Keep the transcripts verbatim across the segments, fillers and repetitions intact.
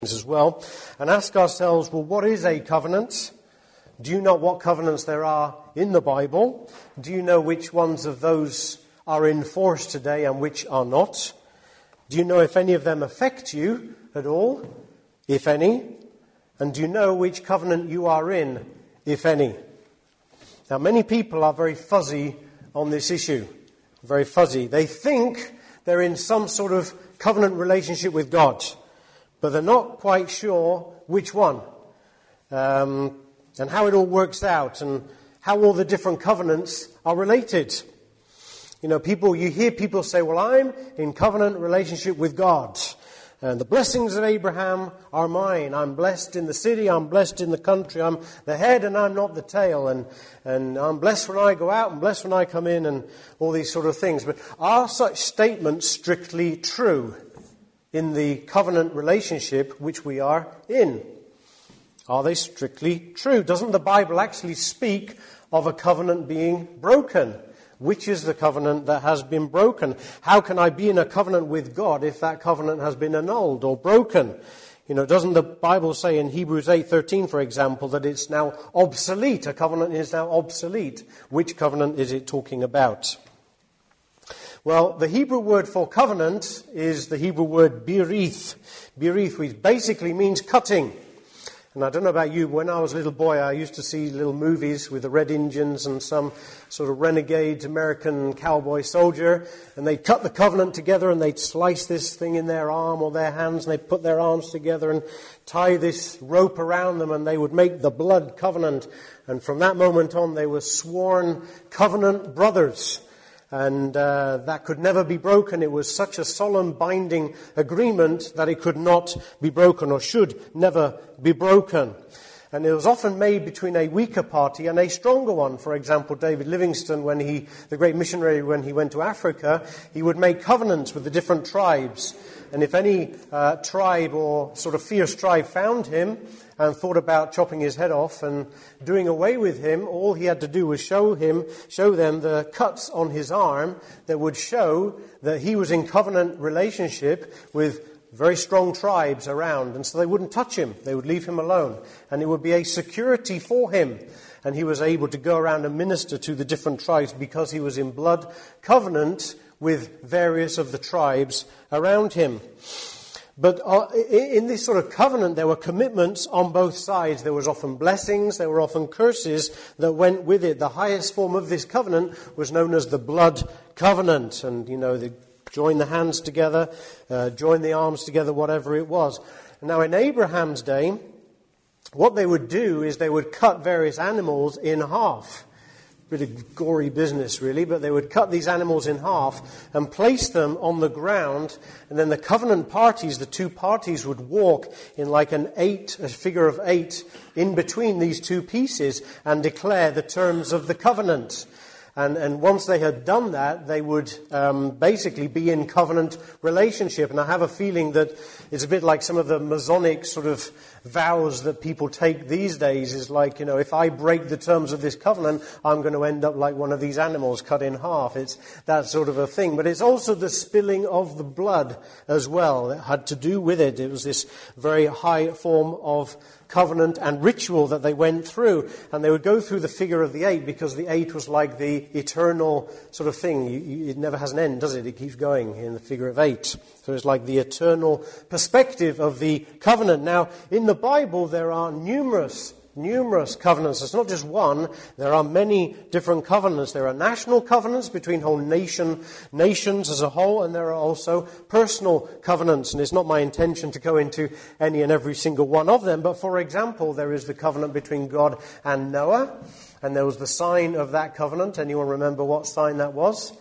as well, and ask ourselves, well, what is a covenant? Do you know what covenants there are in the Bible? Do you know which ones of those are in force today and which are not? Do you know if any of them affect you at all, if any? And do you know which covenant you are in, if any? Now, many people are very fuzzy on this issue, very fuzzy. They think they're in some sort of covenant relationship with God, but they're not quite sure which one, um, and how it all works out, and how all the different covenants are related. You know, people, you hear people say, well, I'm in covenant relationship with God, and the blessings of Abraham are mine. I'm blessed in the city, I'm blessed in the country, I'm the head and I'm not the tail, and, and I'm blessed when I go out and blessed when I come in, and all these sort of things. But are such statements strictly true in the covenant relationship which we are in? Are they strictly true? Doesn't the Bible actually speak of a covenant being broken? Which is the covenant that has been broken? How can I be in a covenant with God if that covenant has been annulled or broken? You know, doesn't the Bible say in Hebrews eight thirteen, for example, that it's now obsolete? A covenant is now obsolete. Which covenant is it talking about? Well, the Hebrew word for covenant is the Hebrew word birith. Birith, which basically means cutting. And I don't know about you, but when I was a little boy, I used to see little movies with the Red Indians and some sort of renegade American cowboy soldier, and they'd cut the covenant together and they'd slice this thing in their arm or their hands, and they'd put their arms together and tie this rope around them, and they would make the blood covenant. And from that moment on, they were sworn covenant brothers. And uh, that could never be broken. It was such a solemn binding agreement that it could not be broken, or should never be broken. And it was often made between a weaker party and a stronger one. For example, David Livingstone, when he, the great missionary, when he went to Africa, he would make covenants with the different tribes. And if any uh, tribe or sort of fierce tribe found him and thought about chopping his head off and doing away with him, all he had to do was show him, show them the cuts on his arm that would show that he was in covenant relationship with very strong tribes around. And so they wouldn't touch him. They would leave him alone. And it would be a security for him. And he was able to go around and minister to the different tribes because he was in blood covenant with various of the tribes around him. But in this sort of covenant, there were commitments on both sides. There was often blessings, there were often curses that went with it. The highest form of this covenant was known as the blood covenant. And, you know, they join the hands together, uh, join the arms together, whatever it was. Now, in Abraham's day, what they would do is they would cut various animals in half. Bit of gory business, really, but they would cut these animals in half and place them on the ground, and then the covenant parties, the two parties, would walk in like an eight, a figure of eight, in between these two pieces and declare the terms of the covenant. And, and once they had done that, they would um, basically be in covenant relationship. And I have a feeling that it's a bit like some of the Masonic sort of vows that people take these days. Is like, you know, if I break the terms of this covenant, I'm going to end up like one of these animals cut in half. It's that sort of a thing. But it's also the spilling of the blood as well that had to do with it. It was this very high form of covenant and ritual that they went through. And they would go through the figure of the eight because the eight was like the eternal sort of thing. You, you, it never has an end, does it? It keeps going in the figure of eight. So it's like the eternal perspective of the covenant. Now, in the Bible, there are numerous Numerous covenants. It's not just one. There are many different covenants. There are national covenants between whole nation, nations as a whole, and there are also personal covenants. And it's not my intention to go into any and every single one of them. But for example, there is the covenant between God and Noah. And there was the sign of that covenant. Anyone remember what sign that was?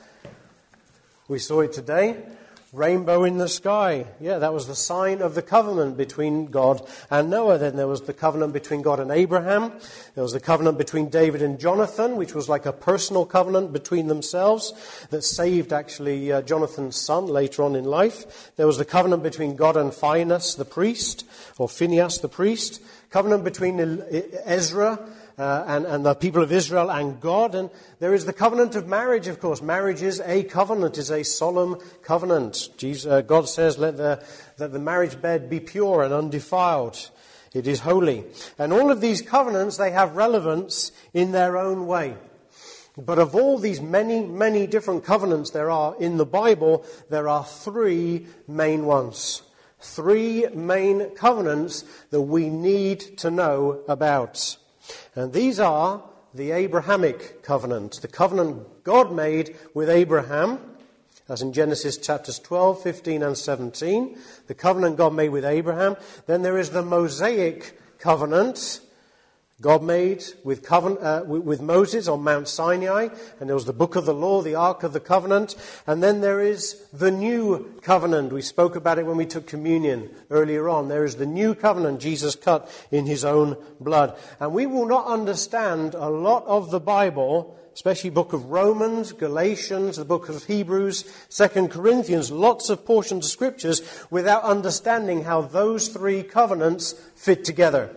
We saw it today. Rainbow in the sky. Yeah, that was the sign of the covenant between God and Noah. Then there was the covenant between God and Abraham. There was the covenant between David and Jonathan, which was like a personal covenant between themselves that saved actually uh, Jonathan's son later on in life. There was the covenant between God and Phinehas the priest, or Phinehas the priest. Covenant between Ezra uh, and, and the people of Israel and God. And there is the covenant of marriage, of course. Marriage is a covenant, is a solemn covenant. Jesus, uh, God says, let the, that the marriage bed be pure and undefiled. It is holy. And all of these covenants, they have relevance in their own way. But of all these many, many different covenants there are in the Bible, there are three main ones. Three main covenants that we need to know about. And these are the Abrahamic covenant, the covenant God made with Abraham, as in Genesis chapters twelve, fifteen and seventeen, the covenant God made with Abraham. Then there is the Mosaic covenant God made with, covenant, uh, with Moses on Mount Sinai, and there was the book of the law, the Ark of the Covenant, and then there is the new covenant. We spoke about it when we took communion earlier on. There is the new covenant Jesus cut in his own blood. And we will not understand a lot of the Bible, especially the book of Romans, Galatians, the book of Hebrews, Second Corinthians, lots of portions of scriptures, without understanding how those three covenants fit together.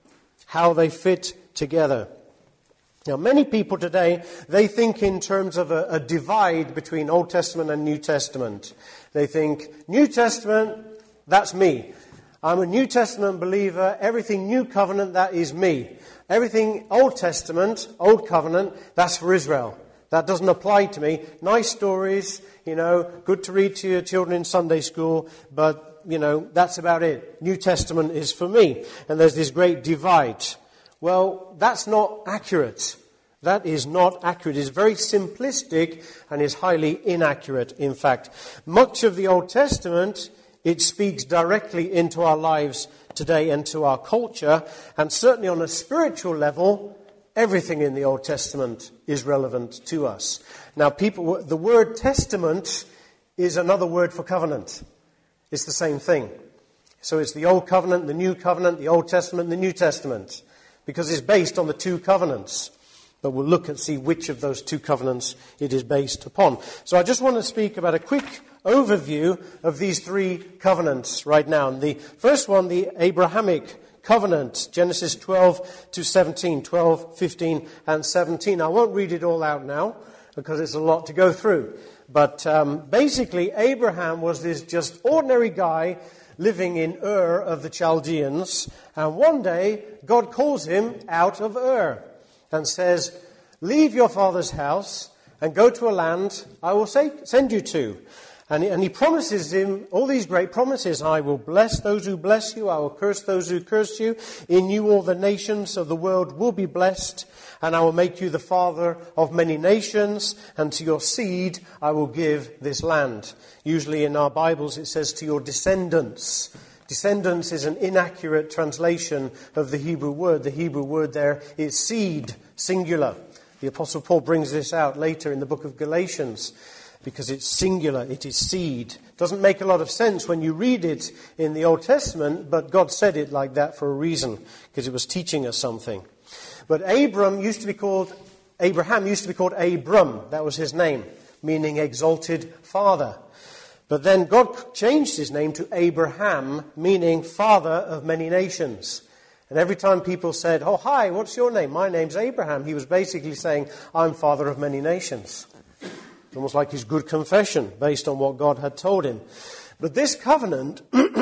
How they fit together. Now, many people today, they think in terms of a, a divide between Old Testament and New Testament. They think, New Testament, that's me. I'm a New Testament believer. Everything New Covenant, that is me. Everything Old Testament, Old Covenant, that's for Israel. That doesn't apply to me. Nice stories, you know, good to read to your children in Sunday school, but you know, that's about it. New Testament is for me. And there's this great divide. Well, that's not accurate. That is not accurate. It's very simplistic and is highly inaccurate, in fact. Much of the Old Testament, it speaks directly into our lives today and to our culture. And certainly on a spiritual level, everything in the Old Testament is relevant to us. Now, people, the word testament is another word for covenant. It's the same thing. So it's the Old Covenant, the New Covenant, the Old Testament, the New Testament. Because it's based on the two covenants. But we'll look and see which of those two covenants it is based upon. So I just want to speak about a quick overview of these three covenants right now. And the first one, the Abrahamic covenant, Genesis twelve to seventeen, twelve, fifteen and seventeen. I won't read it all out now because it's a lot to go through. But um, basically, Abraham was this just ordinary guy living in Ur of the Chaldeans. And one day, God calls him out of Ur and says, leave your father's house and go to a land I will say, send you to. And he, and he promises him all these great promises. I will bless those who bless you. I will curse those who curse you. In you all the nations of the world will be blessed. And I will make you the father of many nations. And to your seed I will give this land. Usually in our Bibles it says to your descendants. Descendants is an inaccurate translation of the Hebrew word. The Hebrew word there is seed, singular. The Apostle Paul brings this out later in the book of Galatians. Because it's singular, it is seed. Doesn't make a lot of sense when you read it in the Old Testament, but God said it like that for a reason, because it was teaching us something. But Abram used to be called, Abraham used to be called Abram, that was his name, meaning exalted father. But then God changed his name to Abraham, meaning father of many nations. And every time people said, oh, hi, what's your name? My name's Abraham. He was basically saying, I'm father of many nations. Almost like his good confession based on what God had told him. But this covenant,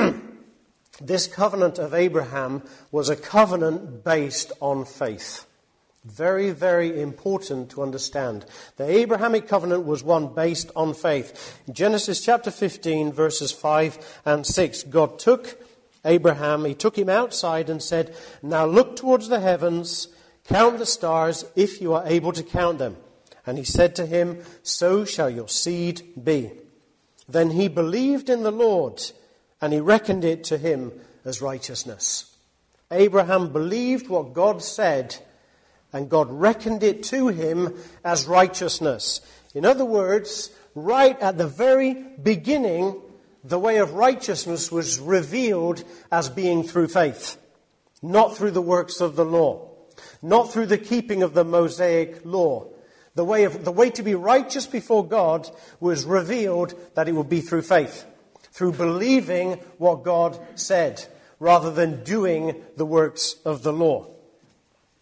this covenant of Abraham was a covenant based on faith. Very, very important to understand. The Abrahamic covenant was one based on faith. In Genesis chapter fifteen, verses five and six, God took Abraham, he took him outside and said, now look towards the heavens, count the stars if you are able to count them. And he said to him, so shall your seed be. Then he believed in the Lord, and he reckoned it to him as righteousness. Abraham believed what God said, and God reckoned it to him as righteousness. In other words, right at the very beginning, the way of righteousness was revealed as being through faith, not through the works of the law, not through the keeping of the Mosaic law. The way of, the way to be righteous before God was revealed that it would be through faith, through believing what God said, rather than doing the works of the law.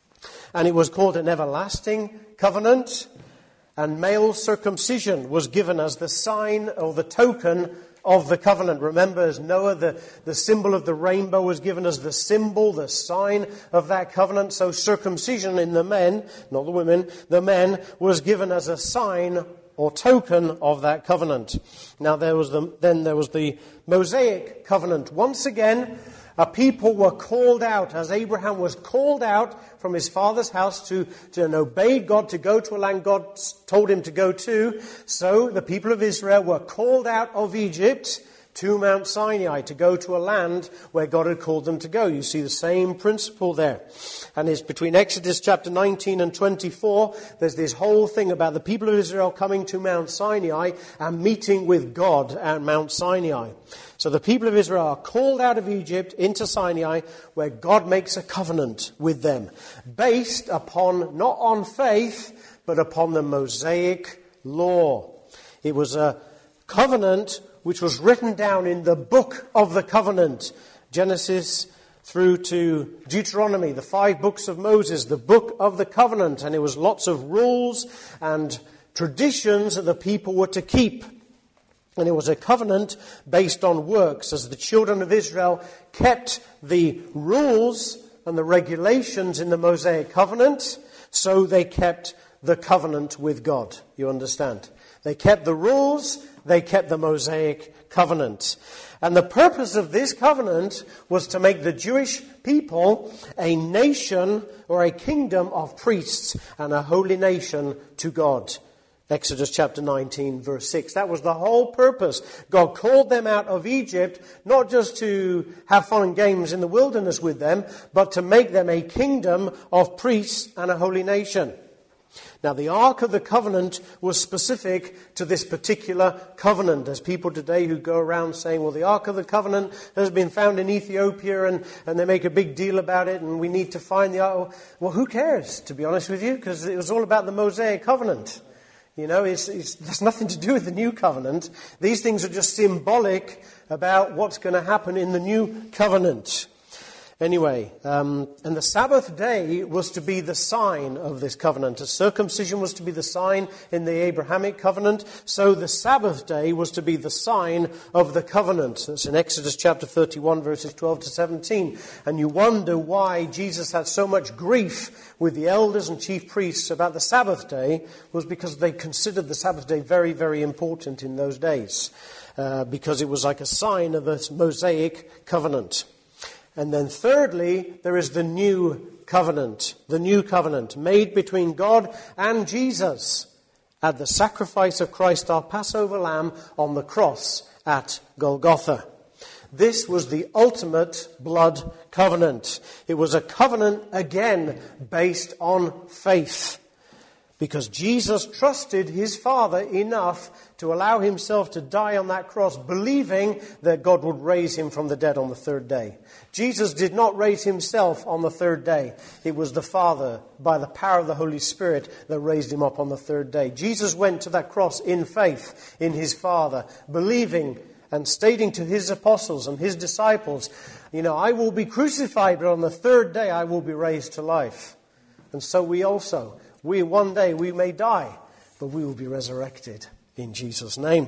and it was called an everlasting covenant. And male circumcision was given as the sign or the token of the covenant. Remember, as Noah, the, the symbol of the rainbow was given as the symbol, the sign of that covenant. So circumcision in the men, not the women, the men was given as a sign or token of that covenant. Now there was the, then there was the Mosaic covenant. Once again, a people were called out, as Abraham was called out from his father's house to, to obey God, to go to a land God told him to go to. So the people of Israel were called out of Egypt to Mount Sinai to go to a land where God had called them to go. You see the same principle there. And it's between Exodus chapter nineteen and twenty-four, there's this whole thing about the people of Israel coming to Mount Sinai and meeting with God at Mount Sinai. So the people of Israel are called out of Egypt into Sinai, where God makes a covenant with them, based upon, not on faith, but upon the Mosaic law. It was a covenant which was written down in the book of the covenant, Genesis through to Deuteronomy, the five books of Moses, the book of the covenant. And it was lots of rules and traditions that the people were to keep. And it was a covenant based on works, as the children of Israel kept the rules and the regulations in the Mosaic covenant, so they kept the covenant with God. You understand? They kept the rules, they kept the Mosaic covenant. And the purpose of this covenant was to make the Jewish people a nation or a kingdom of priests and a holy nation to God. Exodus chapter nineteen, verse six. That was the whole purpose. God called them out of Egypt, not just to have fun and games in the wilderness with them, but to make them a kingdom of priests and a holy nation. Now, the Ark of the Covenant was specific to this particular covenant. There's people today who go around saying, well, the Ark of the Covenant has been found in Ethiopia, and, and they make a big deal about it, and we need to find the Ark. Well, who cares, to be honest with you? Because it was all about the Mosaic covenant. You know, it's, it's, there's nothing to do with the new covenant. These things are just symbolic about what's going to happen in the new covenant. Anyway, um, and the Sabbath day was to be the sign of this covenant. A circumcision was to be the sign in the Abrahamic covenant. So the Sabbath day was to be the sign of the covenant. That's in Exodus chapter thirty-one, verses twelve to seventeen. And you wonder why Jesus had so much grief with the elders and chief priests about the Sabbath day, was because they considered the Sabbath day very, very important in those days. Uh, because it was like a sign of the Mosaic covenant. And then thirdly, there is the new covenant, the new covenant made between God and Jesus at the sacrifice of Christ, our Passover lamb, on the cross at Golgotha. This was the ultimate blood covenant. It was a covenant, again, based on faith. Because Jesus trusted his Father enough to allow himself to die on that cross, believing that God would raise him from the dead on the third day. Jesus did not raise himself on the third day. It was the Father, by the power of the Holy Spirit, that raised him up on the third day. Jesus went to that cross in faith in his Father, believing and stating to his apostles and his disciples, you know, I will be crucified, but on the third day I will be raised to life. And so we also... We, one day, we may die, but we will be resurrected in Jesus' name.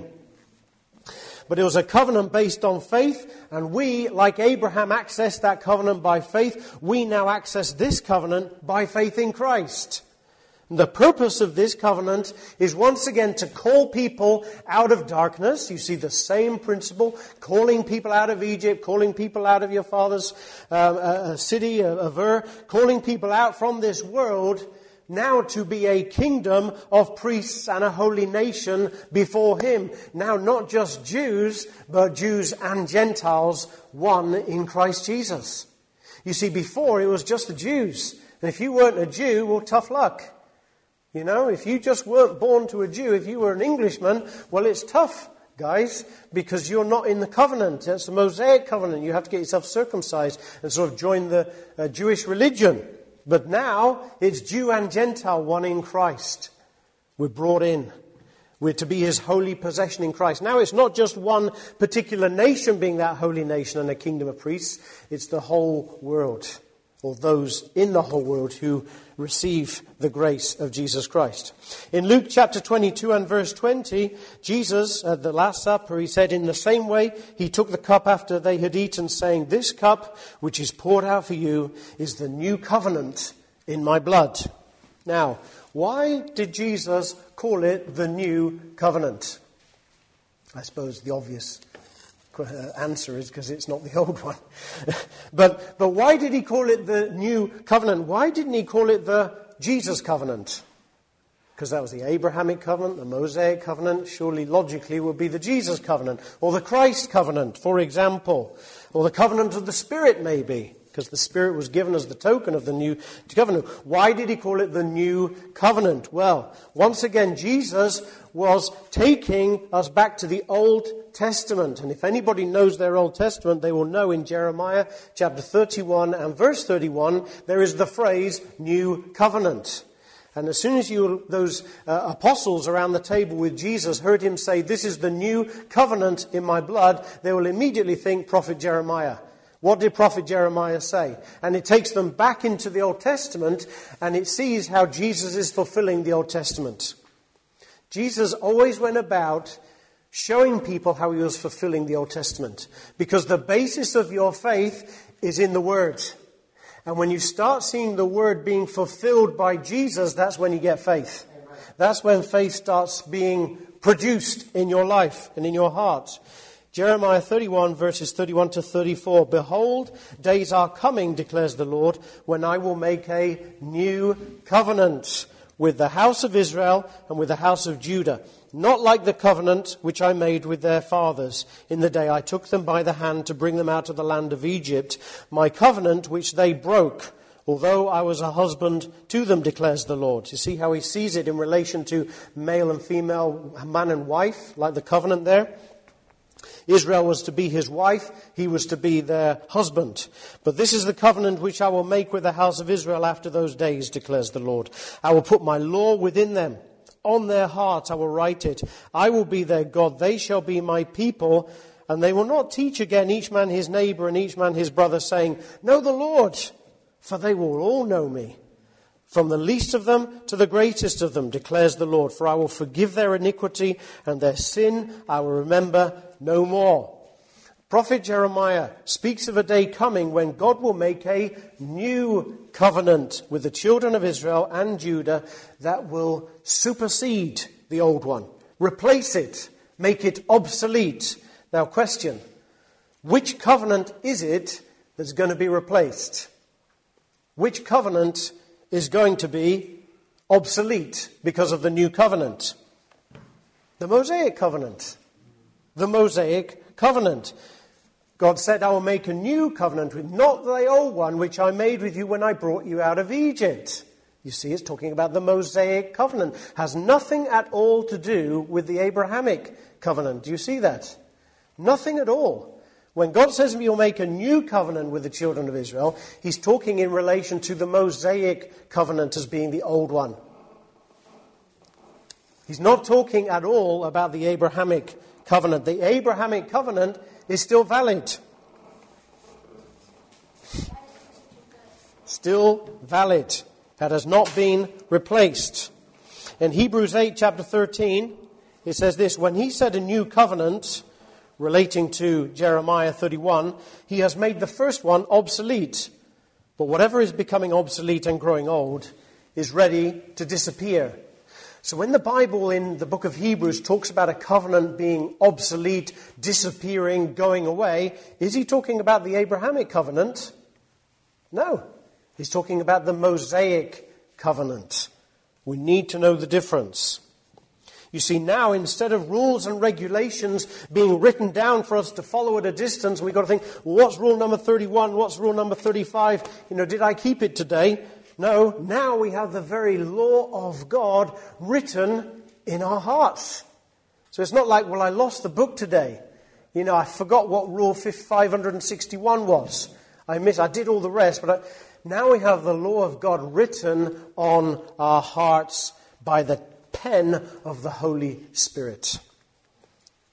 But it was a covenant based on faith, and we, like Abraham, accessed that covenant by faith. We now access this covenant by faith in Christ. And the purpose of this covenant is once again to call people out of darkness. You see the same principle, calling people out of Egypt, calling people out of your father's uh, uh, city of Ur, calling people out from this world, now to be a kingdom of priests and a holy nation before him. Now not just Jews, but Jews and Gentiles, one in Christ Jesus. You see, before it was just the Jews. And if you weren't a Jew, well, tough luck. You know, if you just weren't born to a Jew, if you were an Englishman, well, it's tough, guys, because you're not in the covenant. It's the Mosaic covenant. You have to get yourself circumcised and sort of join the uh, Jewish religion. But now, it's Jew and Gentile, one in Christ. We're brought in. We're to be his holy possession in Christ. Now, it's not just one particular nation being that holy nation and a kingdom of priests. It's the whole world. or those in the whole world who receive the grace of Jesus Christ. In Luke chapter twenty-two and verse twenty, Jesus, at the Last Supper, he said, in the same way, he took the cup after they had eaten, saying, this cup which is poured out for you is the new covenant in my blood. Now, why did Jesus call it the new covenant? I suppose the obvious answer is because it's not the old one. but but why did he call it the new covenant? Why didn't he call it the Jesus covenant? Because that was the Abrahamic covenant, the Mosaic covenant. Surely logically would be the Jesus covenant, or the Christ covenant, for example, or the covenant of the Spirit maybe, because the Spirit was given as the token of the new covenant. Why did he call it the new covenant? Well, once again, Jesus was taking us back to the Old Testament. And if anybody knows their Old Testament, they will know in Jeremiah chapter thirty-one and verse thirty-one, there is the phrase, new covenant. And as soon as you, those uh, apostles around the table with Jesus heard him say, this is the new covenant in my blood, they will immediately think prophet Jeremiah. What did prophet Jeremiah say? And it takes them back into the Old Testament, and it sees how Jesus is fulfilling the Old Testament. Jesus always went about showing people how he was fulfilling the Old Testament, because the basis of your faith is in the Word. And when you start seeing the Word being fulfilled by Jesus, that's when you get faith. That's when faith starts being produced in your life and in your heart. Jeremiah thirty-one, verses thirty-one to thirty-four. Behold, days are coming, declares the Lord, when I will make a new covenant with the house of Israel and with the house of Judah, not like the covenant which I made with their fathers in the day I took them by the hand to bring them out of the land of Egypt, my covenant which they broke, although I was a husband to them, declares the Lord. You see how he sees it in relation to male and female, man and wife, like the covenant there? Israel was to be his wife, he was to be their husband. But this is the covenant which I will make with the house of Israel after those days, declares the Lord. I will put my law within them. On their hearts I will write it. I will be their God. They shall be my people. And they will not teach again each man his neighbor and each man his brother, saying, know the Lord, for they will all know me. From the least of them to the greatest of them, declares the Lord. For I will forgive their iniquity, and their sin I will remember no more. Prophet Jeremiah speaks of a day coming when God will make a new covenant with the children of Israel and Judah that will supersede the old one, replace it, make it obsolete. Now, question, which covenant is it that's going to be replaced? Which covenant is going to be obsolete because of the new covenant? The Mosaic covenant. The Mosaic covenant. God said, I will make a new covenant with not the old one which I made with you when I brought you out of Egypt. You see, it's talking about the Mosaic covenant. Has nothing at all to do with the Abrahamic covenant. Do you see that? Nothing at all. When God says he'll make a new covenant with the children of Israel, he's talking in relation to the Mosaic covenant as being the old one. He's not talking at all about the Abrahamic covenant. The Abrahamic covenant is still valid. Still valid. That has not been replaced. In Hebrews eight, chapter thirteen, it says this, when he said a new covenant, relating to Jeremiah thirty-one, he has made the first one obsolete. But whatever is becoming obsolete and growing old is ready to disappear. So when the Bible in the book of Hebrews talks about a covenant being obsolete, disappearing, going away, is he talking about the Abrahamic covenant? No. He's talking about the Mosaic covenant. We need to know the difference. You see, now, instead of rules and regulations being written down for us to follow at a distance, we've got to think, well, what's rule number thirty-one? What's rule number thirty-five? You know, did I keep it today? No, now we have the very law of God written in our hearts. So it's not like, well, I lost the book today. You know, I forgot what rule five hundred sixty-one was. I missed, I did all the rest, but I, now we have the law of God written on our hearts by the pen of the Holy Spirit.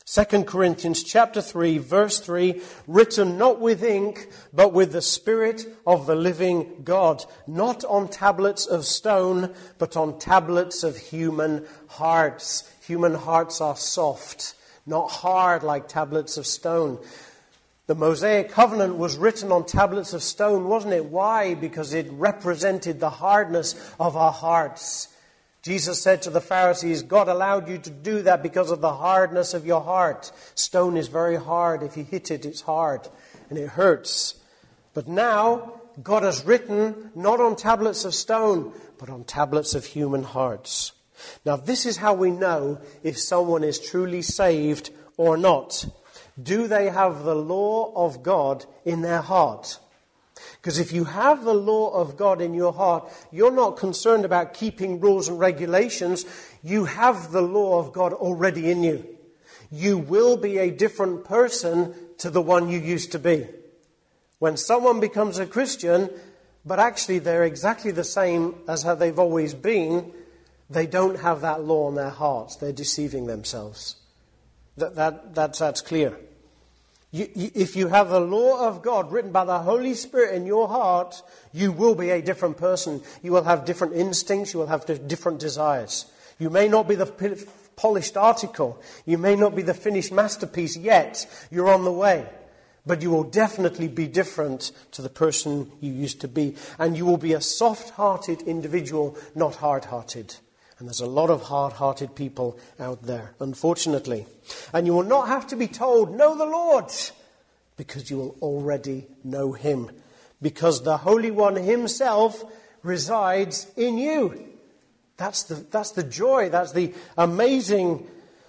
Second Corinthians chapter three, verse three, written not with ink, but with the Spirit of the living God, not on tablets of stone, but on tablets of human hearts. Human hearts are soft, not hard like tablets of stone. The Mosaic covenant was written on tablets of stone, wasn't it? Why? Because it represented the hardness of our hearts. Jesus said to the Pharisees, God allowed you to do that because of the hardness of your heart. Stone is very hard. If you hit it, it's hard and it hurts. But now, God has written not on tablets of stone, but on tablets of human hearts. Now, this is how we know if someone is truly saved or not. Do they have the law of God in their heart? Because if you have the law of God in your heart, you're not concerned about keeping rules and regulations. You have the law of God already in you. You will be a different person to the one you used to be. When someone becomes a Christian, but actually they're exactly the same as how they've always been, they don't have that law in their hearts. They're deceiving themselves. That, that, that's, that's clear. You, you, if you have the law of God written by the Holy Spirit in your heart, you will be a different person. You will have different instincts. You will have different desires. You may not be the polished article. You may not be the finished masterpiece yet. You're on the way. But you will definitely be different to the person you used to be. And you will be a soft-hearted individual, not hard-hearted. And there's a lot of hard-hearted people out there, unfortunately. And you will not have to be told, know the Lord, because you will already know him. Because the Holy One himself resides in you. That's the, that's the joy, that's the amazing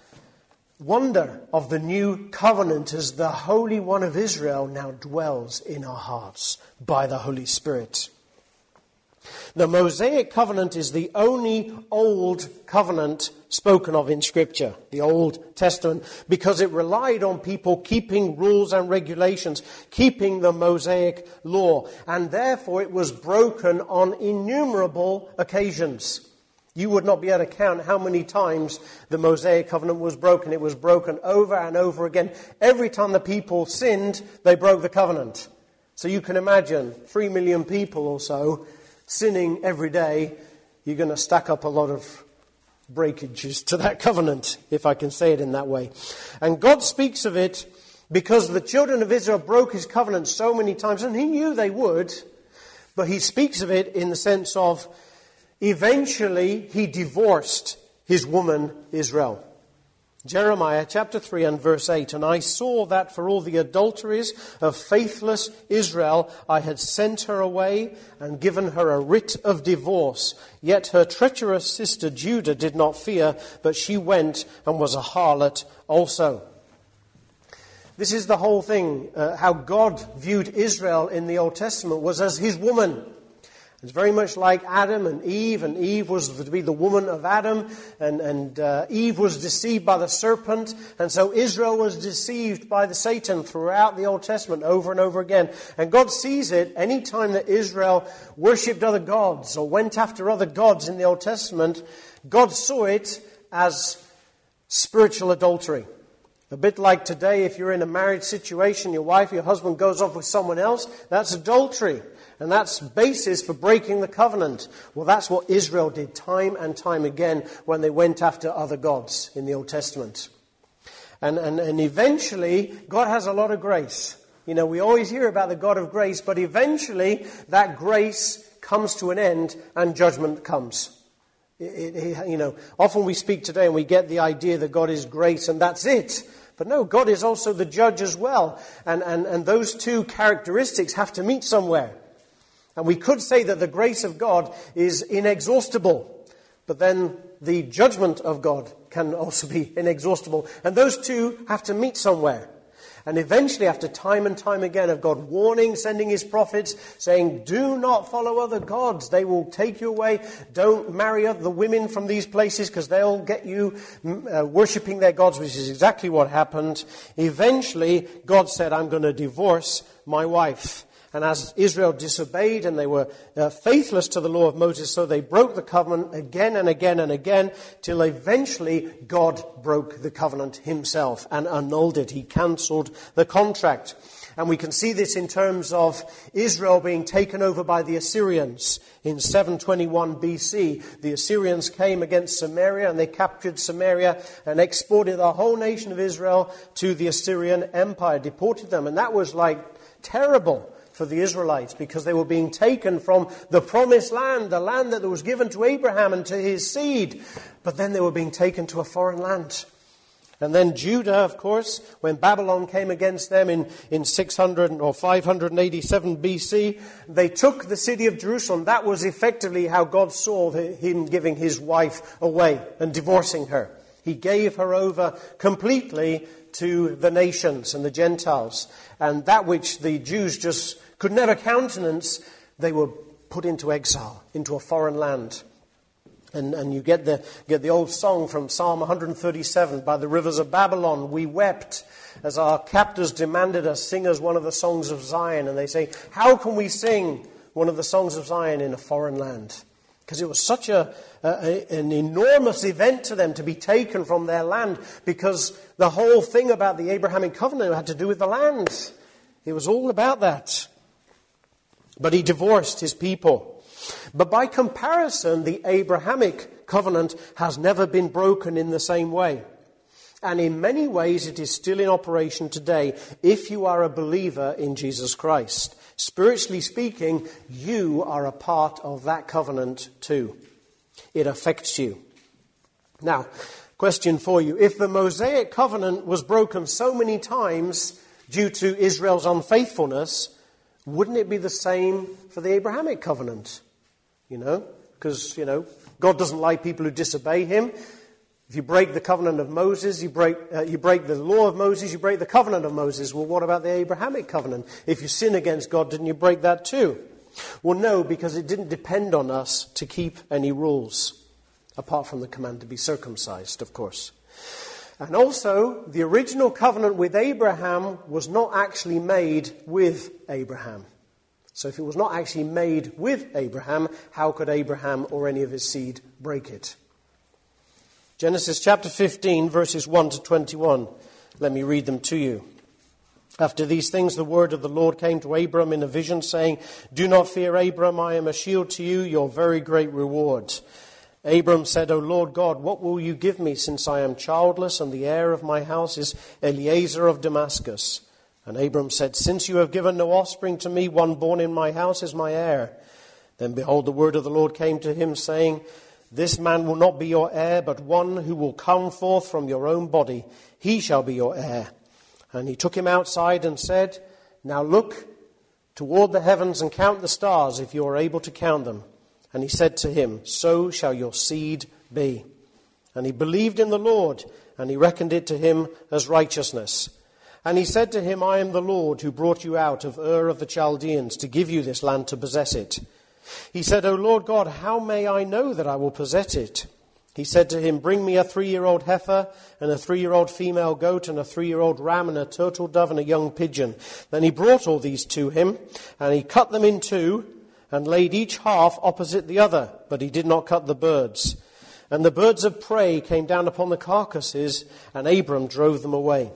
wonder of the new covenant, as the Holy One of Israel now dwells in our hearts by the Holy Spirit. The Mosaic covenant is the only old covenant spoken of in Scripture, the Old Testament, because it relied on people keeping rules and regulations, keeping the Mosaic law, and therefore it was broken on innumerable occasions. You would not be able to count how many times the Mosaic covenant was broken. It was broken over and over again. Every time the people sinned, they broke the covenant. So you can imagine three million people or so sinning every day. You're going to stack up a lot of breakages to that covenant, if I can say it in that way. And God speaks of it because the children of Israel broke his covenant so many times, and he knew they would, but he speaks of it in the sense of eventually he divorced his woman Israel. Jeremiah chapter three and verse eight, and I saw that for all the adulteries of faithless Israel, I had sent her away and given her a writ of divorce. Yet her treacherous sister Judah did not fear, but she went and was a harlot also. This is the whole thing, uh, how God viewed Israel in the Old Testament was as his woman. It's very much like Adam and Eve, and Eve was to be the woman of Adam, and, and uh, Eve was deceived by the serpent, and so Israel was deceived by the Satan throughout the Old Testament over and over again. And God sees it any time that Israel worshipped other gods or went after other gods in the Old Testament. God saw it as spiritual adultery. A bit like today, if you're in a marriage situation, your wife, your husband goes off with someone else, that's adultery. And that's basis for breaking the covenant. Well, that's what Israel did time and time again when they went after other gods in the Old Testament. And, and, and eventually, God has a lot of grace. You know, we always hear about the God of grace, but eventually that grace comes to an end and judgment comes. It, it, you know, often we speak today and we get the idea that God is grace and that's it. But no, God is also the judge as well. And, and, and those two characteristics have to meet somewhere. And we could say that the grace of God is inexhaustible, but then the judgment of God can also be inexhaustible. And those two have to meet somewhere. And eventually, after time and time again of God warning, sending his prophets, saying, do not follow other gods. They will take you away. Don't marry the women from these places because they'll get you uh, worshipping their gods, which is exactly what happened. Eventually, God said, I'm going to divorce my wife. And as Israel disobeyed and they were uh, faithless to the law of Moses, so they broke the covenant again and again and again, till eventually God broke the covenant himself and annulled it. He cancelled the contract. And we can see this in terms of Israel being taken over by the Assyrians. In seven twenty-one B C, the Assyrians came against Samaria and they captured Samaria and exported the whole nation of Israel to the Assyrian Empire, deported them. And that was like terrible for the Israelites, because they were being taken from the promised land, the land that was given to Abraham and to his seed. But then they were being taken to a foreign land. And then Judah, of course, when Babylon came against them in, in six hundred or five eighty-seven B C, they took the city of Jerusalem. That was effectively how God saw him giving his wife away and divorcing her. He gave her over completely to the nations and the Gentiles. And that which the Jews just could never countenance, they were put into exile, into a foreign land. And, and you get the, get the old song from Psalm one thirty-seven, by the rivers of Babylon we wept as our captors demanded us sing us one of the songs of Zion. And they say, how can we sing one of the songs of Zion in a foreign land? Because it was such a, a an enormous event to them to be taken from their land, because the whole thing about the Abrahamic covenant had to do with the land. It was all about that. But he divorced his people. But by comparison, the Abrahamic covenant has never been broken in the same way. And in many ways, it is still in operation today if you are a believer in Jesus Christ. Spiritually speaking, you are a part of that covenant too. It affects you. Now, question for you. If the Mosaic covenant was broken so many times due to Israel's unfaithfulness, wouldn't it be the same for the Abrahamic covenant? You know, because, you know, God doesn't like people who disobey him. If you break the covenant of Moses, you break uh, you break the law of Moses, you break the covenant of Moses. Well, what about the Abrahamic covenant? If you sin against God, didn't you break that too? Well, no, because it didn't depend on us to keep any rules, apart from the command to be circumcised, of course. And also, the original covenant with Abraham was not actually made with Abraham. So if it was not actually made with Abraham, how could Abraham or any of his seed break it? Genesis chapter fifteen, verses one to twenty-one. Let me read them to you. After these things, the word of the Lord came to Abram in a vision, saying, "Do not fear, Abram, I am a shield to you, your very great reward." Abram said, "O Lord God, what will you give me, since I am childless, and the heir of my house is Eliezer of Damascus?" And Abram said, "Since you have given no offspring to me, one born in my house is my heir." Then behold, the word of the Lord came to him, saying, "This man will not be your heir, but one who will come forth from your own body. He shall be your heir." And he took him outside and said, "Now look toward the heavens and count the stars, if you are able to count them." And he said to him, "So shall your seed be." And he believed in the Lord, and he reckoned it to him as righteousness. And he said to him, "I am the Lord who brought you out of Ur of the Chaldeans to give you this land to possess it." He said, "O Lord God, how may I know that I will possess it?" He said to him, "Bring me a three-year-old heifer and a three-year-old female goat and a three-year-old ram and a turtle dove and a young pigeon." Then he brought all these to him, and he cut them in two and laid each half opposite the other, but he did not cut the birds. And the birds of prey came down upon the carcasses, and Abram drove them away.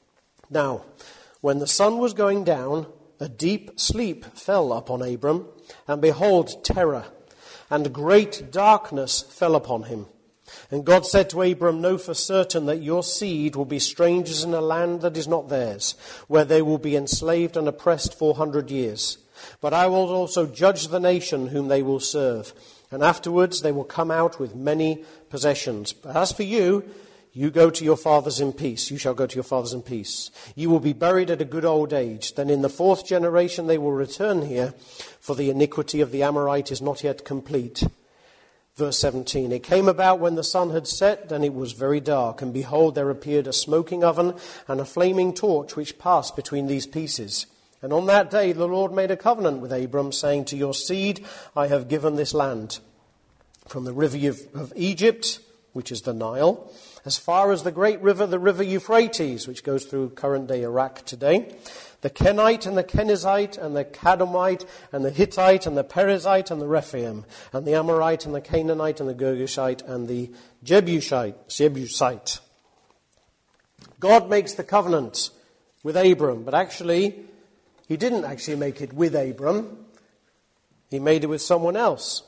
Now, when the sun was going down, a deep sleep fell upon Abram, and behold, terror, and great darkness fell upon him. And God said to Abram, "Know for certain that your seed will be strangers in a land that is not theirs, where they will be enslaved and oppressed four hundred years. But I will also judge the nation whom they will serve, and afterwards they will come out with many possessions. But as for you, you go to your fathers in peace. You shall go to your fathers in peace. You will be buried at a good old age. Then in the fourth generation they will return here, for the iniquity of the Amorite is not yet complete." Verse seventeen, "It came about when the sun had set, and it was very dark, and behold, there appeared a smoking oven and a flaming torch which passed between these pieces. And on that day the Lord made a covenant with Abram, saying, To your seed I have given this land, from the river of, of Egypt, which is the Nile, as far as the great river, the river Euphrates, which goes through current-day Iraq today. The Kenite and the Kenizzite and the Kadmonite and the Hittite and the Perizzite and the Rephaim and the Amorite and the Canaanite and the Girgashite and the Jebusite. Jebusite. God makes the covenant with Abram, but actually, he didn't actually make it with Abram. He made it with someone else.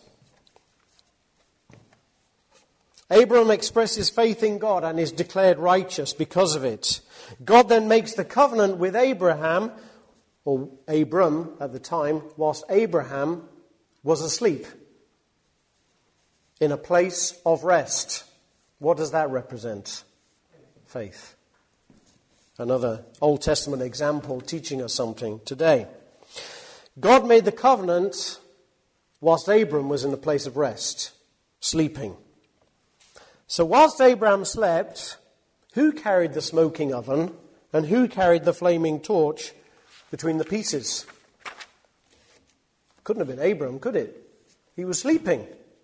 Abram expresses faith in God and is declared righteous because of it. God then makes the covenant with Abraham, or Abram at the time, whilst Abraham was asleep in a place of rest. What does that represent? Faith. Another Old Testament example teaching us something today. God made the covenant whilst Abram was in a place of rest, sleeping. So whilst Abraham slept, who carried the smoking oven and who carried the flaming torch between the pieces? Couldn't have been Abram, could it? He was sleeping.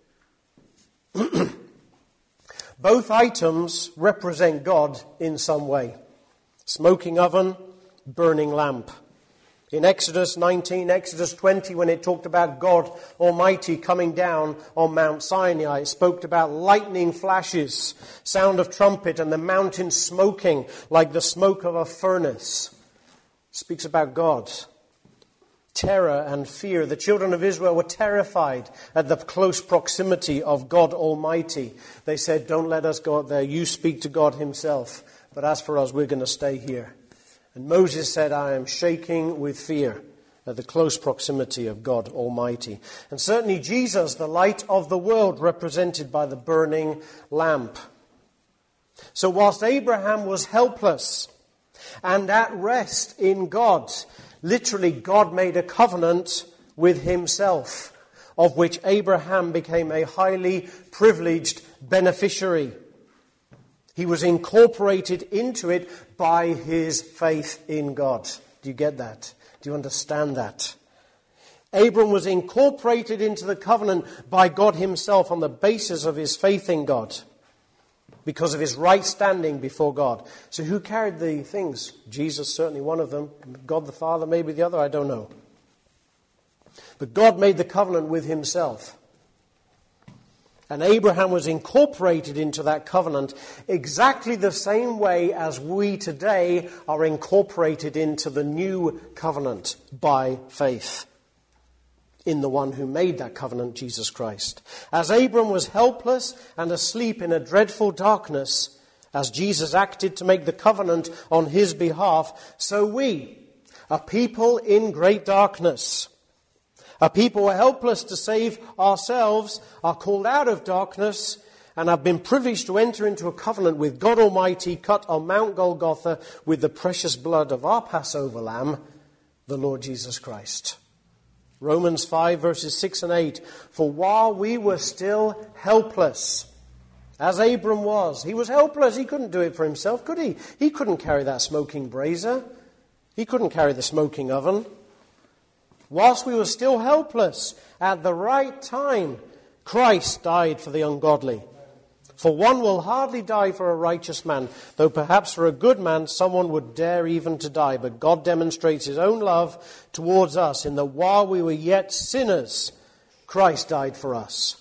Both items represent God in some way. Smoking oven, burning lamp. In Exodus nineteen, Exodus twenty, when it talked about God Almighty coming down on Mount Sinai, it spoke about lightning flashes, sound of trumpet, and the mountain smoking like the smoke of a furnace. It speaks about God. Terror and fear. The children of Israel were terrified at the close proximity of God Almighty. They said, don't let us go up there. You speak to God himself. But as for us, we're going to stay here. And Moses said, I am shaking with fear at the close proximity of God Almighty. And certainly Jesus, the light of the world, represented by the burning lamp. So whilst Abraham was helpless and at rest in God, literally God made a covenant with himself, of which Abraham became a highly privileged beneficiary. He was incorporated into it by his faith in God. Do you get that? Do you understand that? Abram was incorporated into the covenant by God himself on the basis of his faith in God, because of his right standing before God. So who carried the things? Jesus, certainly one of them. God the Father, maybe the other, I don't know. But God made the covenant with himself. And Abraham was incorporated into that covenant exactly the same way as we today are incorporated into the new covenant by faith in the one who made that covenant, Jesus Christ. As Abram was helpless and asleep in a dreadful darkness, as Jesus acted to make the covenant on his behalf, so we, a people in great darkness, a people who are helpless to save ourselves, are called out of darkness and have been privileged to enter into a covenant with God Almighty, cut on Mount Golgotha with the precious blood of our Passover lamb, the Lord Jesus Christ. Romans five verses six and eight. For while we were still helpless, as Abram was, he was helpless. He couldn't do it for himself, could he? He couldn't carry that smoking brazier. He couldn't carry the smoking oven. Whilst we were still helpless, at the right time, Christ died for the ungodly. For one will hardly die for a righteous man, though perhaps for a good man someone would dare even to die. But God demonstrates his own love towards us in that while we were yet sinners, Christ died for us.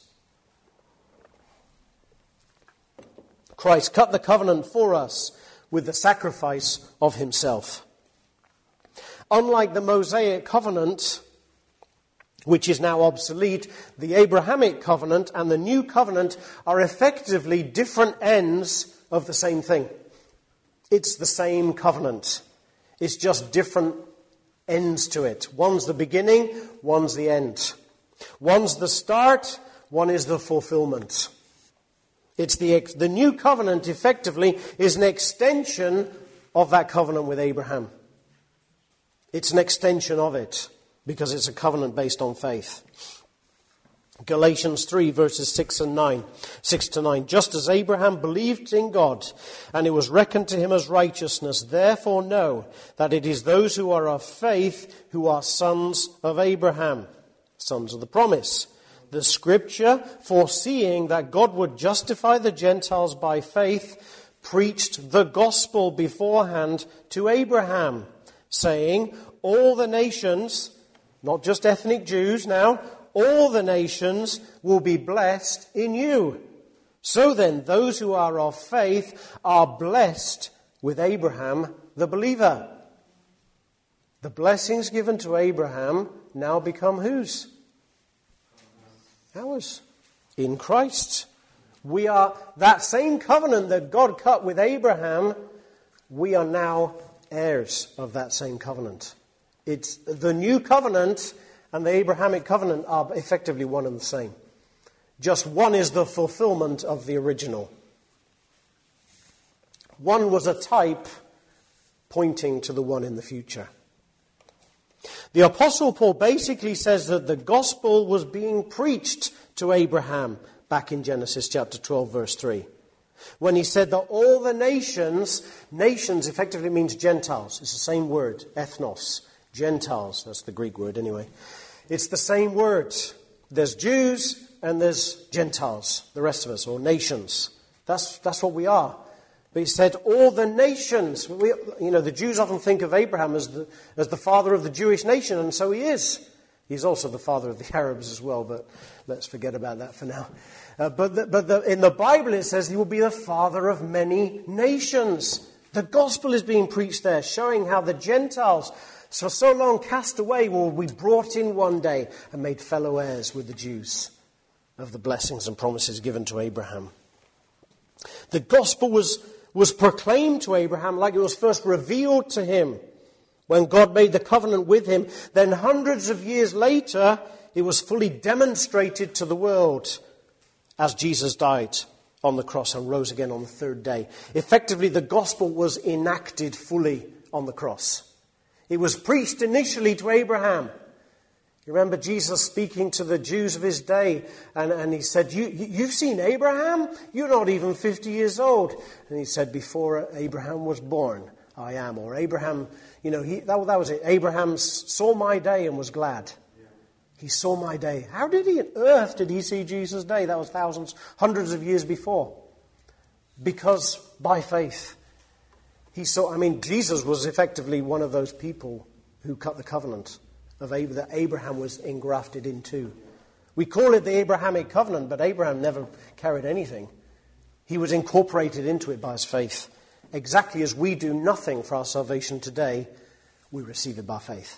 Christ cut the covenant for us with the sacrifice of himself. Unlike the Mosaic covenant, which is now obsolete, the Abrahamic covenant and the new covenant are effectively different ends of the same thing. It's the same covenant. It's just different ends to it. One's the beginning, one's the end. One's the start, one is the fulfillment. It's the, the new covenant effectively is an extension of that covenant with Abraham. It's an extension of it because it's a covenant based on faith. Galatians three verses six and nine, six to nine. Just as Abraham believed in God, and it was reckoned to him as righteousness, therefore know that it is those who are of faith who are sons of Abraham, sons of the promise. The scripture, foreseeing that God would justify the Gentiles by faith, preached the gospel beforehand to Abraham, saying, all the nations, not just ethnic Jews now, all the nations will be blessed in you. So then, those who are of faith are blessed with Abraham the believer. The blessings given to Abraham now become whose? Ours. In Christ. We are that same covenant that God cut with Abraham, we are now heirs of that same covenant. It's the new covenant and the Abrahamic covenant are effectively one and the same. Just one is the fulfillment of the original. One was a type pointing to the one in the future. The Apostle Paul basically says that the gospel was being preached to Abraham back in Genesis chapter twelve, verse three. When he said that all the nations, nations effectively means Gentiles. It's the same word, ethnos, Gentiles. That's the Greek word anyway. It's the same word. There's Jews and there's Gentiles, the rest of us, or nations. That's, that's what we are. But he said, all the nations. We, you know, the Jews often think of Abraham as the, as the father of the Jewish nation, and so he is. He's also the father of the Arabs as well, but let's forget about that for now. Uh, but the, but the, in the Bible it says he will be the father of many nations. The gospel is being preached there, showing how the Gentiles, for so long cast away, will be brought in one day and made fellow heirs with the Jews of the blessings and promises given to Abraham. The gospel was, was proclaimed to Abraham like it was first revealed to him when God made the covenant with him. Then hundreds of years later, it was fully demonstrated to the world as Jesus died on the cross and rose again on the third day. Effectively, the gospel was enacted fully on the cross. It was preached initially to Abraham. You remember Jesus speaking to the Jews of his day, and, and he said, you, you've seen Abraham? You're not even fifty years old. And he said, before Abraham was born, I am. Or Abraham, you know, he, that, that was it. Abraham saw my day and was glad. He saw my day. How did he, on earth did he see Jesus' day? That was thousands, hundreds of years before. Because by faith, he saw, I mean, Jesus was effectively one of those people who cut the covenant of Abraham, that Abraham was engrafted into. We call it the Abrahamic covenant, but Abraham never carried anything. He was incorporated into it by his faith. Exactly as we do nothing for our salvation today, we receive it by faith.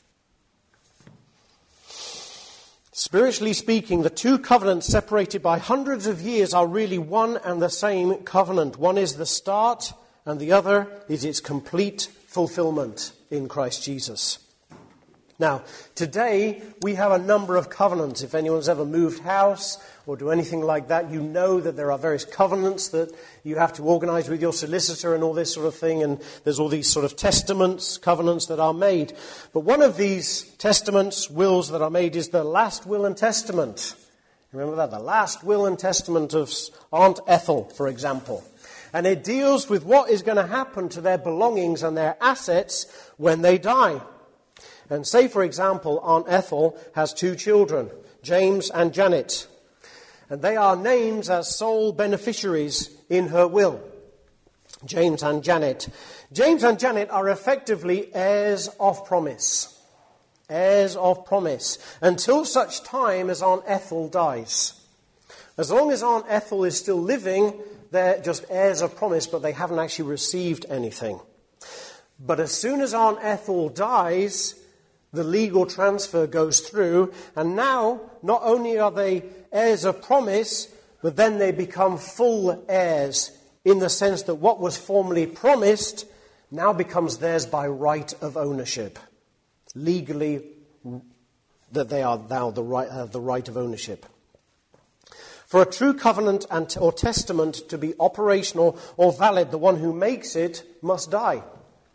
Spiritually speaking, the two covenants separated by hundreds of years are really one and the same covenant. One is the start, and the other is its complete fulfillment in Christ Jesus. Now, today we have a number of covenants. If anyone's ever moved house or do anything like that, you know that there are various covenants that you have to organize with your solicitor and all this sort of thing. And there's all these sort of testaments, covenants that are made. But one of these testaments, wills that are made, is the last will and testament. Remember that? The last will and testament of Aunt Ethel, for example. And it deals with what is going to happen to their belongings and their assets when they die. And say, for example, Aunt Ethel has two children, James and Janet. And they are named as sole beneficiaries in her will. James and Janet. James and Janet are effectively heirs of promise. Heirs of promise. Until such time as Aunt Ethel dies. As long as Aunt Ethel is still living, they're just heirs of promise, but they haven't actually received anything. But as soon as Aunt Ethel dies, the legal transfer goes through, and now not only are they heirs of promise, but then they become full heirs in the sense that what was formerly promised now becomes theirs by right of ownership. Legally, that they are now the right, have the right of ownership. For a true covenant and or testament to be operational or valid, the one who makes it must die.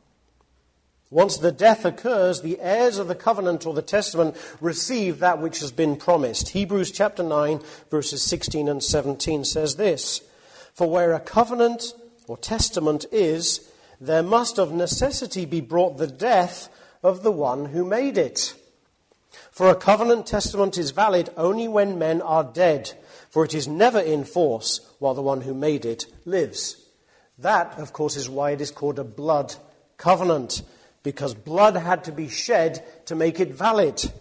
Once the death occurs, the heirs of the covenant or the testament receive that which has been promised. Hebrews chapter nine, verses sixteen and seventeen says this, for where a covenant or testament is, there must of necessity be brought the death of the one who made it. For a covenant testament is valid only when men are dead, for it is never in force while the one who made it lives. That, of course, is why it is called a blood covenant, because blood had to be shed to make it valid.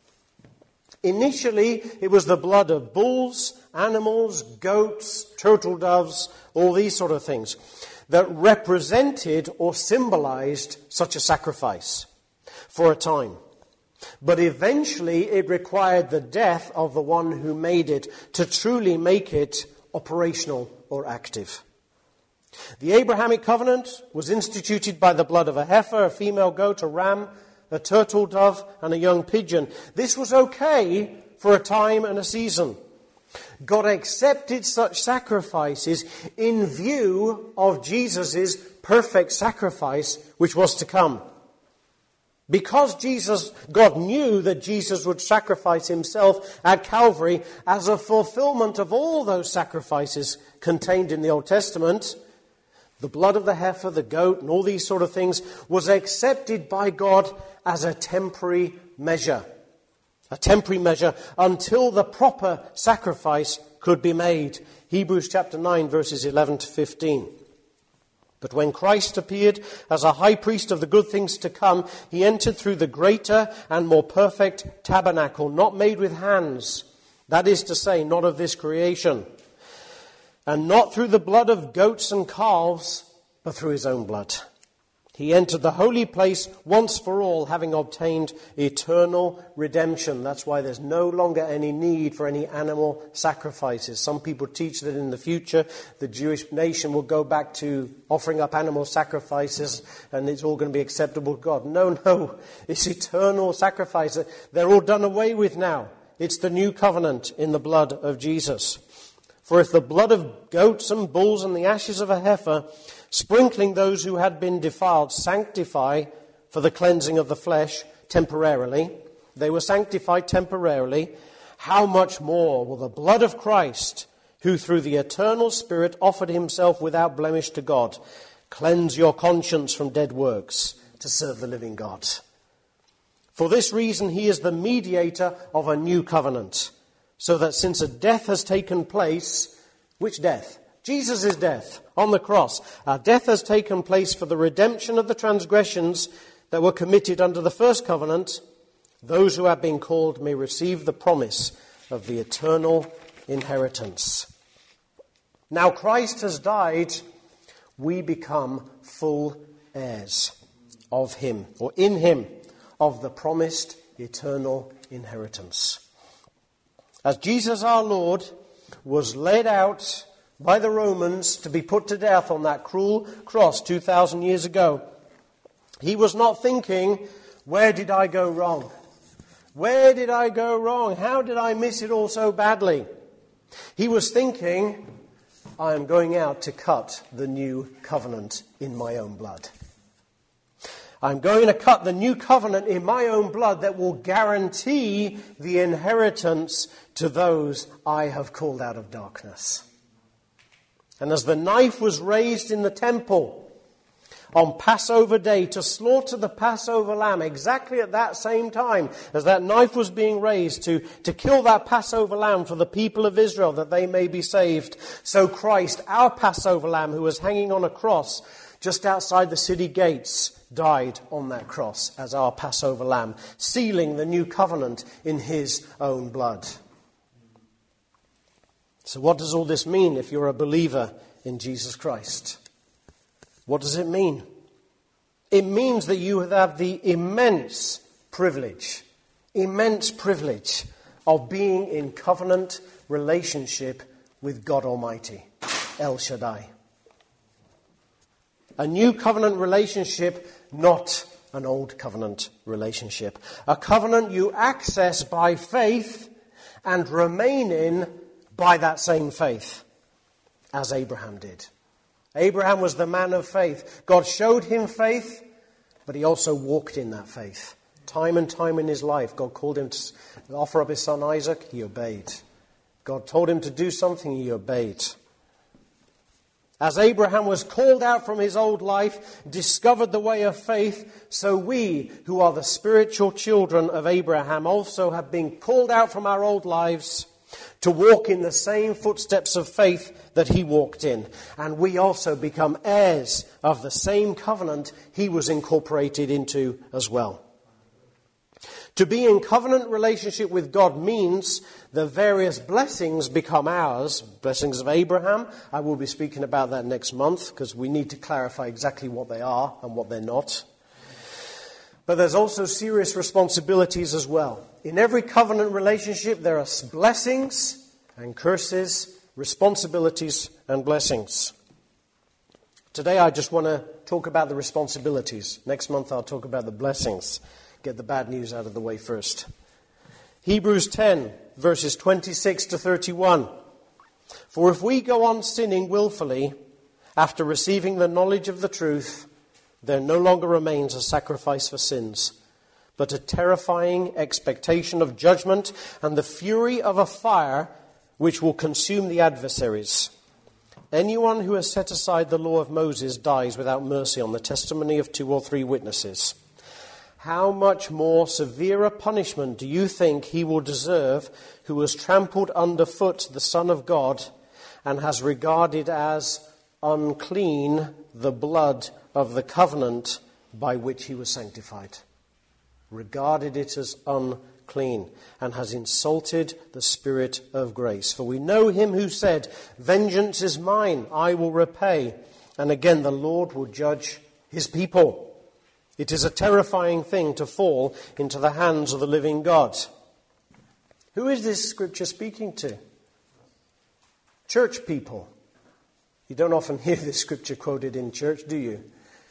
Initially, it was the blood of bulls, animals, goats, turtle doves, all these sort of things that represented or symbolized such a sacrifice for a time. But eventually, it required the death of the one who made it to truly make it operational or active. The Abrahamic covenant was instituted by the blood of a heifer, a female goat, a ram, a turtle dove, and a young pigeon. This was okay for a time and a season. God accepted such sacrifices in view of Jesus' perfect sacrifice, which was to come. Because Jesus, God knew that Jesus would sacrifice himself at Calvary as a fulfillment of all those sacrifices contained in the Old Testament, the blood of the heifer, the goat, and all these sort of things was accepted by God as a temporary measure. A temporary measure until the proper sacrifice could be made. Hebrews chapter nine, verses eleven to fifteen. But when Christ appeared as a high priest of the good things to come, he entered through the greater and more perfect tabernacle, not made with hands, that is to say, not of this creation, and not through the blood of goats and calves, but through his own blood. He entered the holy place once for all, having obtained eternal redemption. That's why there's no longer any need for any animal sacrifices. Some people teach that in the future the Jewish nation will go back to offering up animal sacrifices and it's all going to be acceptable to God. No, no, it's eternal sacrifice. They're all done away with now. It's the new covenant in the blood of Jesus. For if the blood of goats and bulls and the ashes of a heifer, sprinkling those who had been defiled, sanctify for the cleansing of the flesh temporarily, they were sanctified temporarily, how much more will the blood of Christ, who through the eternal Spirit offered himself without blemish to God, cleanse your conscience from dead works to serve the living God? For this reason he is the mediator of a new covenant, so that since a death has taken place, which death? Jesus' death on the cross. Our death has taken place for the redemption of the transgressions that were committed under the first covenant. Those who have been called may receive the promise of the eternal inheritance. Now Christ has died, we become full heirs of him, or in him, of the promised eternal inheritance. As Jesus our Lord was led out by the Romans to be put to death on that cruel cross two thousand years ago, he was not thinking, where did I go wrong? Where did I go wrong? How did I miss it all so badly? He was thinking, I am going out to cut the new covenant in my own blood. I'm going to cut the new covenant in my own blood that will guarantee the inheritance to those I have called out of darkness. And as the knife was raised in the temple on Passover day to slaughter the Passover lamb, exactly at that same time as that knife was being raised to, to kill that Passover lamb for the people of Israel that they may be saved, so Christ, our Passover lamb, who was hanging on a cross just outside the city gates, died on that cross as our Passover lamb, sealing the new covenant in his own blood. So what does all this mean if you're a believer in Jesus Christ? What does it mean? It means that you have the immense privilege, immense privilege of being in covenant relationship with God Almighty, El Shaddai. A new covenant relationship, not an old covenant relationship. A covenant you access by faith and remain in by that same faith, as Abraham did. Abraham was the man of faith. God showed him faith, but he also walked in that faith. Time and time in his life, God called him to offer up his son Isaac, he obeyed. God told him to do something, he obeyed. As Abraham was called out from his old life, discovered the way of faith, so we, who are the spiritual children of Abraham, also have been called out from our old lives to walk in the same footsteps of faith that he walked in. And we also become heirs of the same covenant he was incorporated into as well. To be in covenant relationship with God means the various blessings become ours. Blessings of Abraham, I will be speaking about that next month because we need to clarify exactly what they are and what they're not. But there's also serious responsibilities as well. In every covenant relationship, there are blessings and curses, responsibilities and blessings. Today, I just want to talk about the responsibilities. Next month, I'll talk about the blessings. Get the bad news out of the way first. Hebrews ten, verses twenty-six to thirty-one. For if we go on sinning willfully, after receiving the knowledge of the truth, there no longer remains a sacrifice for sins, but a terrifying expectation of judgment and the fury of a fire which will consume the adversaries. Anyone who has set aside the law of Moses dies without mercy on the testimony of two or three witnesses. How much more severe a punishment do you think he will deserve who has trampled underfoot the Son of God and has regarded as unclean the blood of the covenant by which he was sanctified? Regarded it as unclean and has insulted the Spirit of grace. For we know him who said, "Vengeance is mine, I will repay." And again, the Lord will judge his people. It is a terrifying thing to fall into the hands of the living God. Who is this scripture speaking to? Church people. You don't often hear this scripture quoted in church, do you?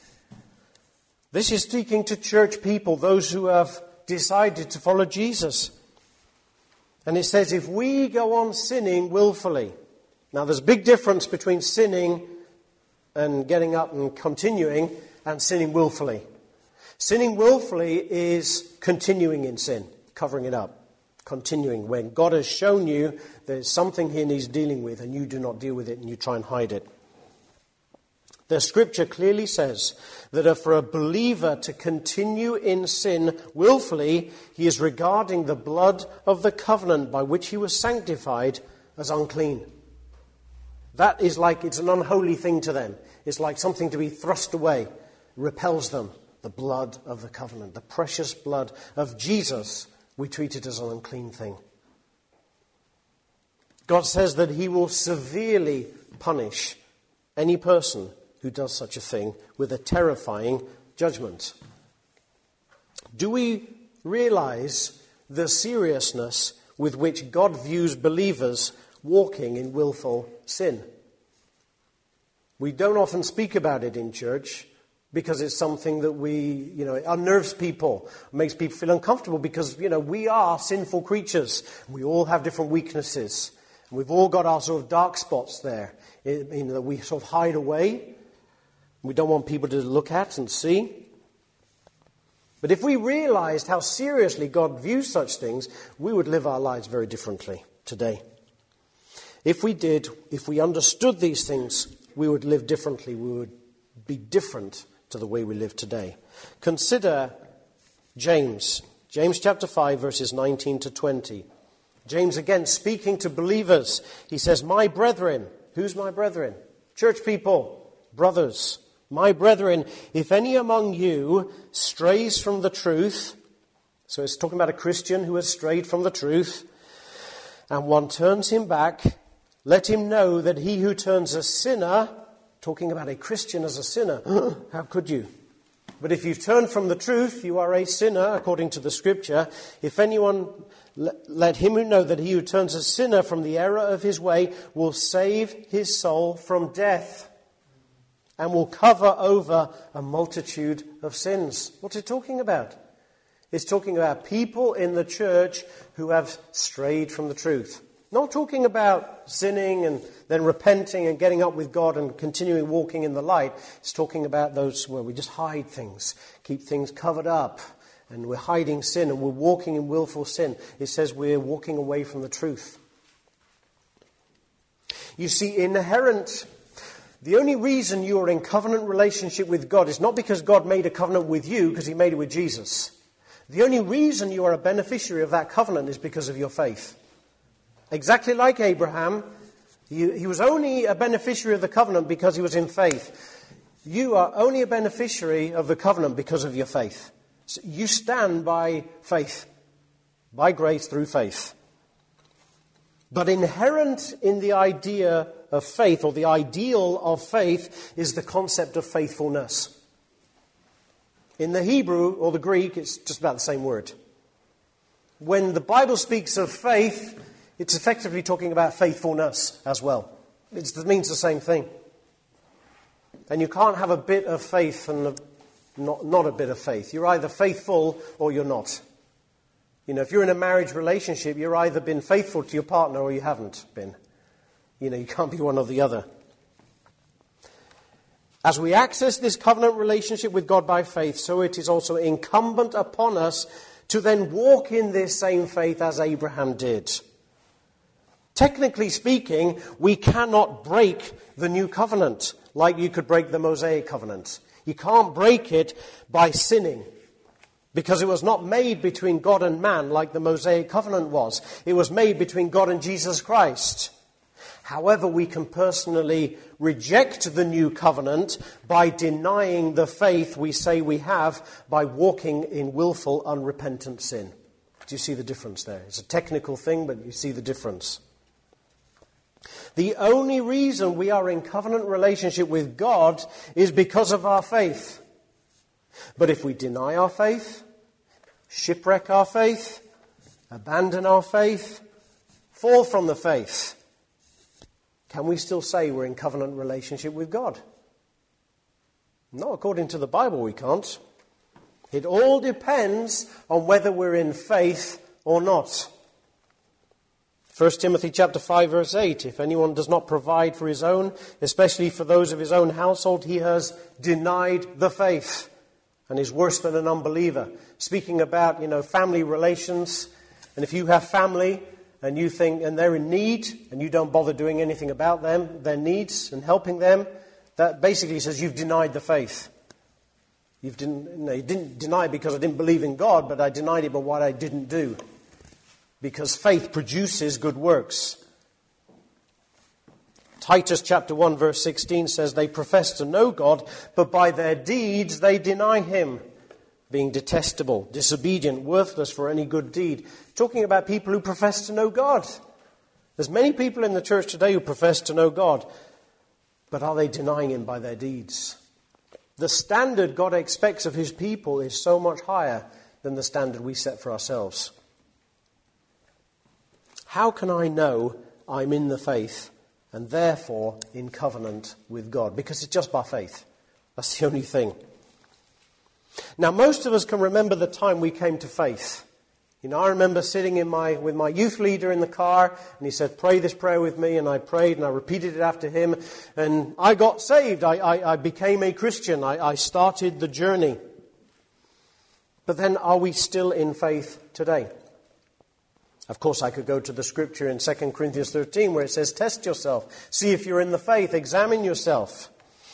This is speaking to church people, those who have decided to follow Jesus. And it says, if we go on sinning willfully. Now, there's a big difference between sinning and getting up and continuing and sinning willfully. Sinning willfully is continuing in sin, covering it up, continuing. When God has shown you there's something he needs dealing with and you do not deal with it and you try and hide it. The scripture clearly says that for a believer to continue in sin willfully, he is regarding the blood of the covenant by which he was sanctified as unclean. That is like, it's an unholy thing to them. It's like something to be thrust away, repels them. The blood of the covenant, the precious blood of Jesus, we treat it as an unclean thing. God says that he will severely punish any person who does such a thing with a terrifying judgment. Do we realize the seriousness with which God views believers walking in willful sin? We don't often speak about it in church, because it's something that we, you know, it unnerves people, makes people feel uncomfortable because, you know, we are sinful creatures. We all have different weaknesses. And we've all got our sort of dark spots there, you know, that we sort of hide away. We don't want people to look at and see. But if we realized how seriously God views such things, we would live our lives very differently today. If we did, if we understood these things, we would live differently. We would be different to the way we live today. Consider James. James chapter five, verses nineteen to twenty. James again speaking to believers. He says, my brethren. Who's my brethren? Church people, brothers. My brethren, if any among you strays from the truth, so it's talking about a Christian who has strayed from the truth, and one turns him back, let him know that he who turns a sinner, talking about a Christian as a sinner, how could you? But if you've turned from the truth, you are a sinner, according to the scripture. If anyone, let him who know that he who turns a sinner from the error of his way will save his soul from death and will cover over a multitude of sins. What's it talking about? It's talking about people in the church who have strayed from the truth. Not talking about sinning and then repenting and getting up with God and continuing walking in the light. It's talking about those where we just hide things, keep things covered up, and we're hiding sin and we're walking in willful sin. It says we're walking away from the truth. You see, inherent, the only reason you are in covenant relationship with God is not because God made a covenant with you, because he made it with Jesus. The only reason you are a beneficiary of that covenant is because of your faith. Exactly like Abraham, he, he was only a beneficiary of the covenant because he was in faith. You are only a beneficiary of the covenant because of your faith. So you stand by faith, by grace through faith. But inherent in the idea of faith, or the ideal of faith, is the concept of faithfulness. In the Hebrew or the Greek, it's just about the same word. When the Bible speaks of faith, it's effectively talking about faithfulness as well. It's, it means the same thing. And you can't have a bit of faith and a, not, not a bit of faith. You're either faithful or you're not. You know, if you're in a marriage relationship, you're either been faithful to your partner or you haven't been. You know, you can't be one or the other. As we access this covenant relationship with God by faith, so it is also incumbent upon us to then walk in this same faith as Abraham did. Technically speaking, we cannot break the new covenant like you could break the Mosaic covenant. You can't break it by sinning, because it was not made between God and man like the Mosaic covenant was. It was made between God and Jesus Christ. However, we can personally reject the new covenant by denying the faith we say we have by walking in willful, unrepentant sin. Do you see the difference there? It's a technical thing, but you see the difference. The only reason we are in covenant relationship with God is because of our faith. But if we deny our faith, shipwreck our faith, abandon our faith, fall from the faith, can we still say we're in covenant relationship with God? Not according to the Bible, we can't. It all depends on whether we're in faith or not. First Timothy chapter five, verse eight, if anyone does not provide for his own, especially for those of his own household, he has denied the faith and is worse than an unbeliever. Speaking about, you know, family relations, and if you have family and you think, and they're in need, and you don't bother doing anything about them, their needs, and helping them, that basically says you've denied the faith. You've didn't, you know, you didn't deny it because I didn't believe in God, but I denied it by what I didn't do. Because faith produces good works. Titus chapter one, verse sixteen says, they profess to know God, but by their deeds they deny him, being detestable, disobedient, worthless for any good deed. Talking about people who profess to know God. There's many people in the church today who profess to know God, but are they denying him by their deeds? The standard God expects of his people is so much higher than the standard we set for ourselves. How can I know I'm in the faith and therefore in covenant with God? Because it's just by faith. That's the only thing. Now, most of us can remember the time we came to faith. You know, I remember sitting in my with my youth leader in the car, and he said, pray this prayer with me, and I prayed, and I repeated it after him, and I got saved. I, I, I became a Christian. I, I started the journey. But then, are we still in faith today? Of course, I could go to the scripture in Second Corinthians thirteen, where it says, test yourself. See if you're in the faith. Examine yourself.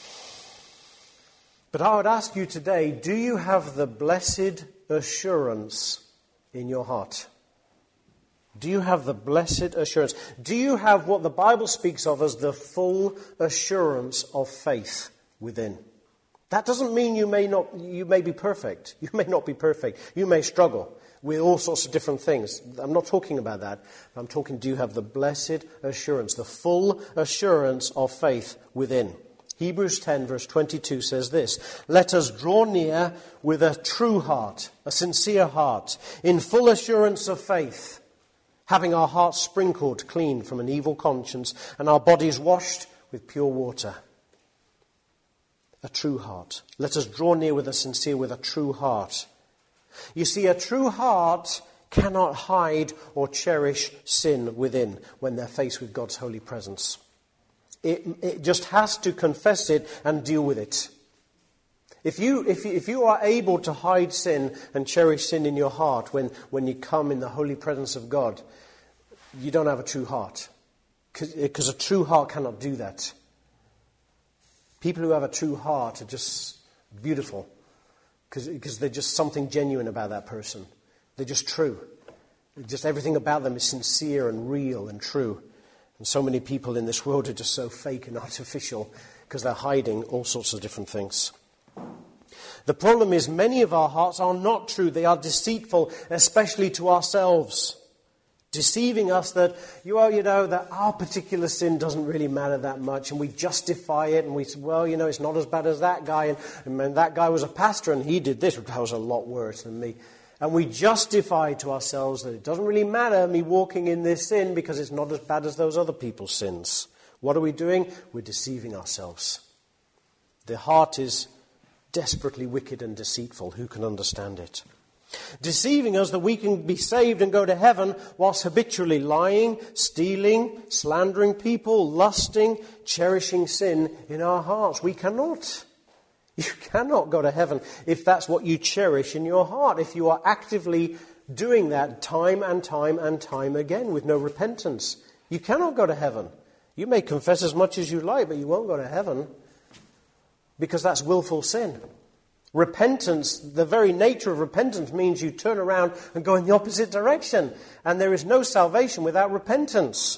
But I would ask you today, do you have the blessed assurance in your heart? Do you have the blessed assurance? Do you have what the Bible speaks of as the full assurance of faith within? That doesn't mean you may not, you may be perfect. You may not be perfect. You may struggle with all sorts of different things. I'm not talking about that. I'm talking, do you have the blessed assurance, the full assurance of faith within? Hebrews ten, verse twenty-two says this, let us draw near with a true heart, a sincere heart, in full assurance of faith, having our hearts sprinkled clean from an evil conscience and our bodies washed with pure water. A true heart. Let us draw near with a sincere, with a true heart. You see, a true heart cannot hide or cherish sin within when they're faced with God's holy presence. It, it just has to confess it and deal with it. If you, if you, if you are able to hide sin and cherish sin in your heart when, when you come in the holy presence of God, you don't have a true heart. Because a true heart cannot do that. People who have a true heart are just beautiful. Because there's just something genuine about that person. They're just true. Just everything about them is sincere and real and true. And so many people in this world are just so fake and artificial because they're hiding all sorts of different things. The problem is many of our hearts are not true. They are deceitful, especially to ourselves. Deceiving us that, well, you know, that our particular sin doesn't really matter that much, and we justify it, and we say, well, you know, it's not as bad as that guy, and, and that guy was a pastor, and he did this, that was a lot worse than me. And we justify to ourselves that it doesn't really matter me walking in this sin because it's not as bad as those other people's sins. What are we doing? We're deceiving ourselves. The heart is desperately wicked and deceitful. Who can understand it? Deceiving us that we can be saved and go to heaven whilst habitually lying, stealing, slandering people, lusting, cherishing sin in our hearts. We cannot. You cannot go to heaven if that's what you cherish in your heart, if you are actively doing that time and time and time again with no repentance. You cannot go to heaven. You may confess as much as you like, but you won't go to heaven because that's willful sin. Repentance, the very nature of repentance means you turn around and go in the opposite direction. And there is no salvation without repentance.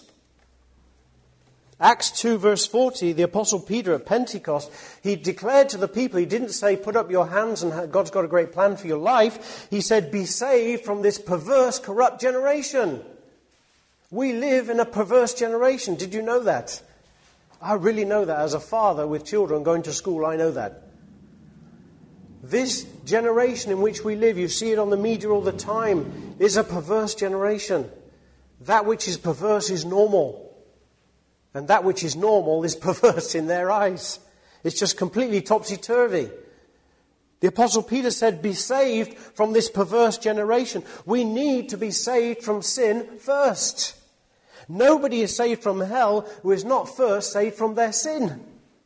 Acts two verse forty, the Apostle Peter at Pentecost, he declared to the people, he didn't say, put up your hands and God's got a great plan for your life. He said, be saved from this perverse, corrupt generation. We live in a perverse generation. Did you know that? I really know that. As a father with children going to school, I know that. This generation in which we live, you see it on the media all the time, is a perverse generation. That which is perverse is normal. And that which is normal is perverse in their eyes. It's just completely topsy-turvy. The Apostle Peter said, be saved from this perverse generation. We need to be saved from sin first. Nobody is saved from hell who is not first saved from their sin.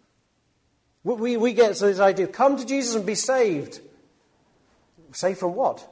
We, we get this idea, come to Jesus and be saved. Saved from what?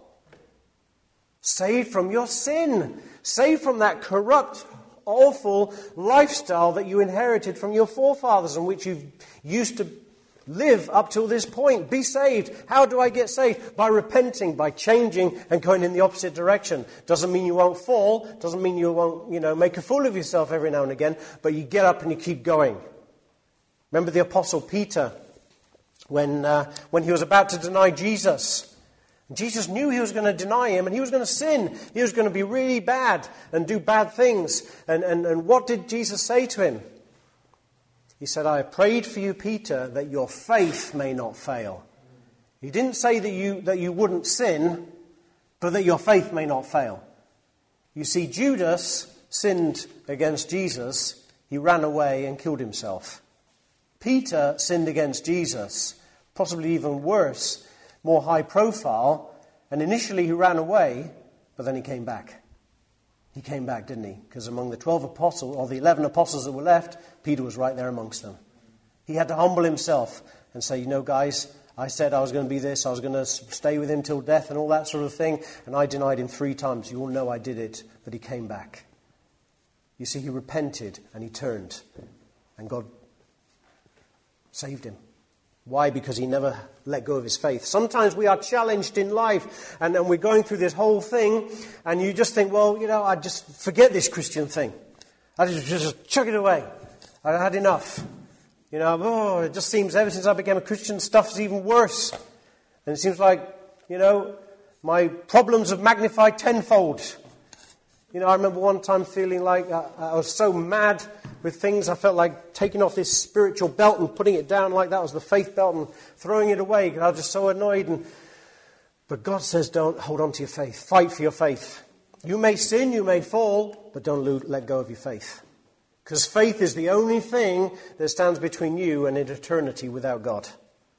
Saved from your sin. Saved from that corrupt, awful lifestyle that you inherited from your forefathers and which you've used to live up till this point. Be saved. How do I get saved? By repenting, by changing and going in the opposite direction. Doesn't mean you won't fall. Doesn't mean you won't, you know, make a fool of yourself every now and again. But you get up and you keep going. Remember the Apostle Peter when uh, when he was about to deny Jesus. Jesus knew he was going to deny him and he was going to sin. He was going to be really bad and do bad things. And, and, and what did Jesus say to him? He said, I prayed for you, Peter, that your faith may not fail. He didn't say that you, that you wouldn't sin, but that your faith may not fail. You see, Judas sinned against Jesus. He ran away and killed himself. Peter sinned against Jesus, possibly even worse, more high profile, and initially he ran away, but then he came back. He came back, didn't he? Because among the twelve apostles, or the eleven apostles that were left, Peter was right there amongst them. He had to humble himself and say, you know, guys, I said I was going to be this, I was going to stay with him till death and all that sort of thing, and I denied him three times. You all know I did it, but he came back. You see, he repented and he turned, and God saved him. Why? Because he never let go of his faith. Sometimes we are challenged in life and, and we're going through this whole thing and you just think, well, you know, I just forget this Christian thing. I just, just chuck it away. I had enough. You know, oh, it just seems ever since I became a Christian, stuff's even worse. And it seems like, you know, my problems have magnified tenfold. You know, I remember one time feeling like I, I was so mad with things, I felt like taking off this spiritual belt and putting it down like that was the faith belt and throwing it away because I was just so annoyed. And, but God says, don't hold on to your faith. Fight for your faith. You may sin, you may fall, but don't lo- let go of your faith. Because faith is the only thing that stands between you and an eternity without God.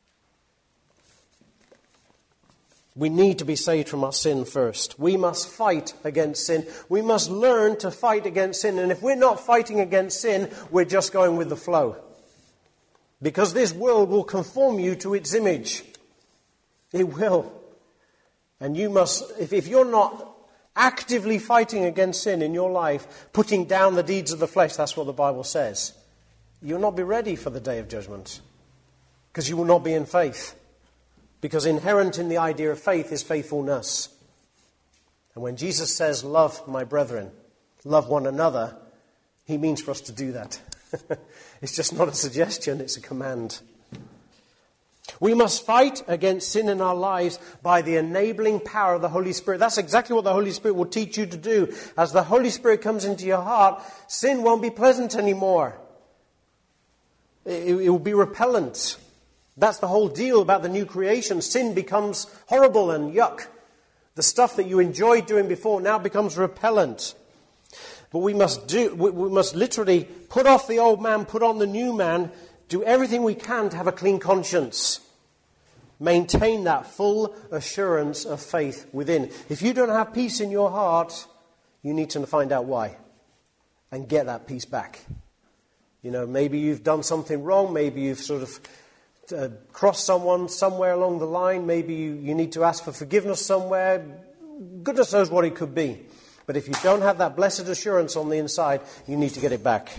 We need to be saved from our sin first. We must fight against sin. We must learn to fight against sin. And if we're not fighting against sin, we're just going with the flow. Because this world will conform you to its image. It will. And you must, if, if you're not actively fighting against sin in your life, putting down the deeds of the flesh, that's what the Bible says, you'll not be ready for the day of judgment. Because you will not be in faith. Because inherent in the idea of faith is faithfulness. And when Jesus says, love my brethren, love one another, he means for us to do that. It's just not a suggestion, it's a command. We must fight against sin in our lives by the enabling power of the Holy Spirit. That's exactly what the Holy Spirit will teach you to do. As the Holy Spirit comes into your heart, sin won't be pleasant anymore. It, it will be repellent. That's the whole deal about the new creation. Sin becomes horrible and yuck. The stuff that you enjoyed doing before now becomes repellent. But we must do, we, we must literally put off the old man, put on the new man, do everything we can to have a clean conscience. Maintain that full assurance of faith within. If you don't have peace in your heart, you need to find out why and get that peace back. You know, maybe you've done something wrong. Maybe you've sort of uh, crossed someone somewhere along the line. Maybe you, you need to ask for forgiveness somewhere. Goodness knows what it could be. But if you don't have that blessed assurance on the inside, you need to get it back.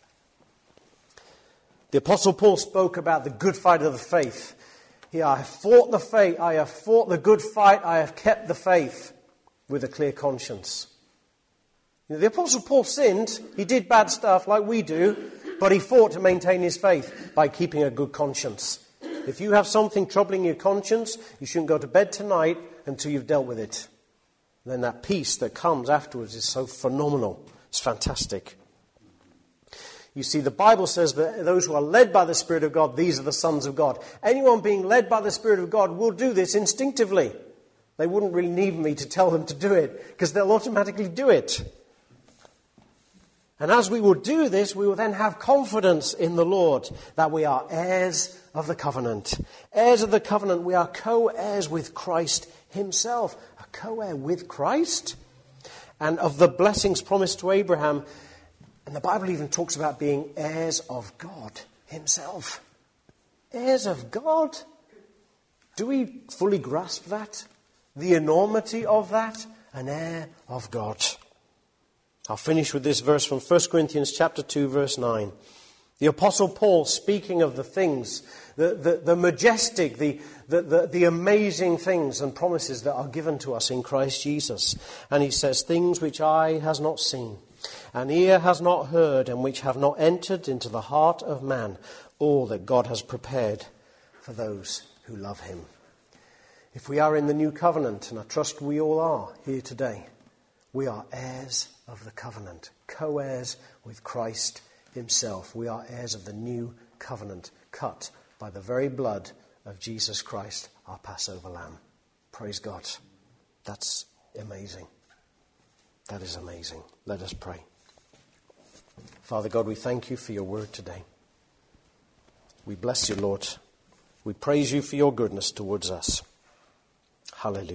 The Apostle Paul spoke about the good fight of the faith. He, I have fought the faith, I have fought the good fight, I have kept the faith with a clear conscience. You know, the Apostle Paul sinned, he did bad stuff like we do, but he fought to maintain his faith by keeping a good conscience. If you have something troubling your conscience, you shouldn't go to bed tonight until you've dealt with it. And then that peace that comes afterwards is so phenomenal. It's fantastic. You see, the Bible says that those who are led by the Spirit of God, these are the sons of God. Anyone being led by the Spirit of God will do this instinctively. They wouldn't really need me to tell them to do it, because they'll automatically do it. And as we will do this, we will then have confidence in the Lord that we are heirs of the covenant. Heirs of the covenant, we are co-heirs with Christ himself. A co-heir with Christ? And of the blessings promised to Abraham. And the Bible even talks about being heirs of God himself. Heirs of God? Do we fully grasp that? The enormity of that? An heir of God. I'll finish with this verse from First Corinthians chapter two, verse nine. The Apostle Paul, speaking of the things, the, the, the majestic, the, the, the, the amazing things and promises that are given to us in Christ Jesus. And he says, things which eye has not seen, and ear has not heard, and which have not entered into the heart of man, all that God has prepared for those who love him. If we are in the new covenant, and I trust we all are here today, we are heirs of the covenant, co-heirs with Christ himself. We are heirs of the new covenant, cut by the very blood of Jesus Christ, our Passover lamb. Praise God. That's amazing. That is amazing. Let us pray. Father God, we thank you for your word today. We bless you, Lord. We praise you for your goodness towards us. Hallelujah.